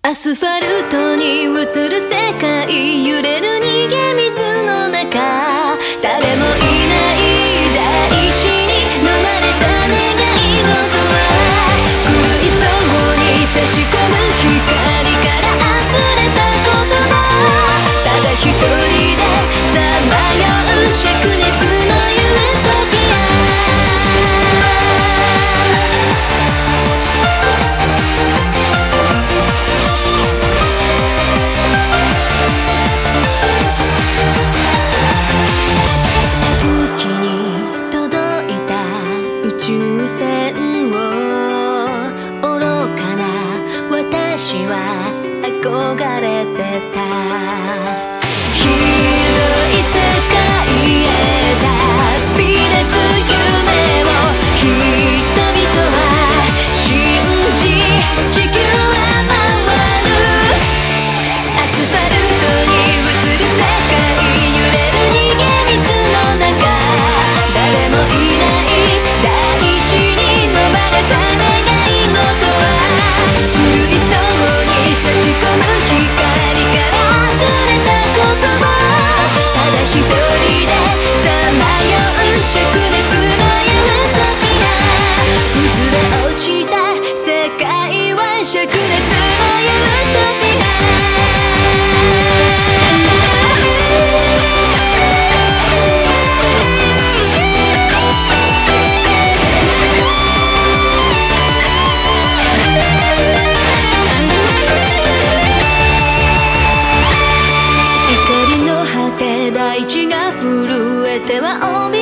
アスファルトに映る世界、揺れる逃げ水の中、誰もいない大地に飲まれた願い事は、狂いそうに差し込む光から溢れた言葉、ただ一人でさまよう灼熱のユートピア。宇宙船を愚かな私は憧れてた。広い世界へ旅立つ夢を人々は信じ、地球は回る。アスファルトに映る世界、揺れる逃げ水の中、誰もいない大地に飲まれた願い事は、狂いそうに差し込む光から溢れた言葉、ただ一人でさまよう灼熱のユートピア。崩れ落ちた世界は灼熱のユートピア。大地が震えては